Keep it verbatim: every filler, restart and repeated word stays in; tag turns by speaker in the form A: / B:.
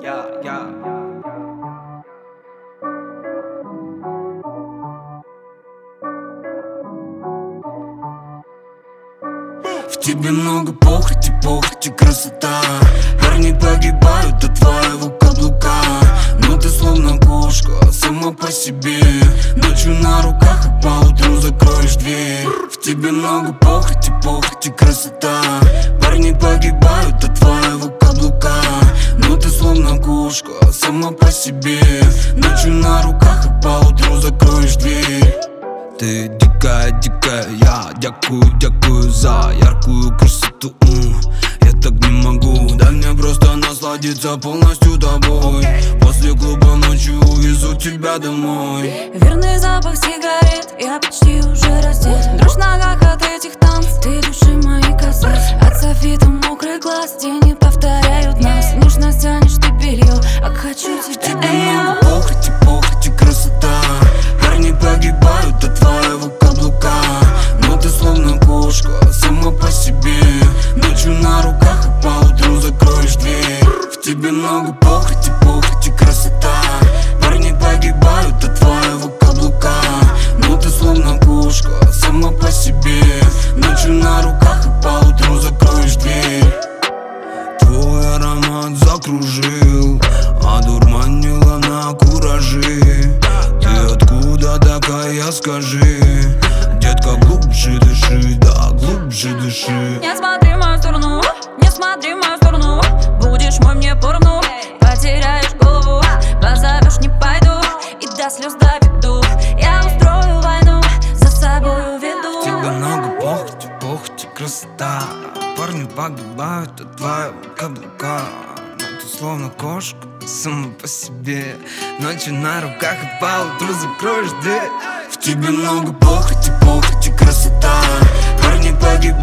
A: я, я.
B: В тебе много похоти, похоти, красота. Парни погибают от твоего каблука. Но ты словно кошка, сама по себе. Ночью на руках, а поутру закроешь дверь. В тебе много похоти, похоти, красота. Парни погибают от твоего каблука. Но ты словно кошка, сама по себе. Ночью на руках, а поутру закроешь дверь.
C: Ты дикая, дикая, я дякую, дякую за яркую красоту. Я так не могу, дай мне просто насладиться полностью тобой. После клуба ночью увезу тебя домой.
D: Верный запах сигарет, я почти уже раздет. Дрожь в ногах от этих танцев, ты души мои касаешься. От софита мокрый глаз, тени повторяют нас. Нежно тянешь ты белье, а хочу тебя.
B: В тебе много похоти, похоти, красота. Парни погибают от твоего каблука. Но ты словно кошка, сама по себе. Ночью на руках, а поутру закроешь дверь. В тебе много похоти, похоти, красота. Парни погибают от твоего каблука. Но ты словно кошка, сама по себе. Ночью на руках, а поутру закроешь дверь.
C: Твой аромат закружил, одурманила на кураже. Ты откуда такая, скажи? Детка, глубже дыши, да, глубже дыши.
D: Не смотри в мою сторону, не смотри в мою сторону. Будешь мой мне поровну, потеряешь голову. Позовешь, не пойду, и до слез доведу. Я устрою войну, за собой уведу.
C: В тебе много похоти, похоти, красота. Парни погибают от твоего каблука. Но ты словно кошка, сама по себе. Ночью на руках, и поутру закроешь дверь.
B: В тебе много похоти, похоти, красота. Парни погибают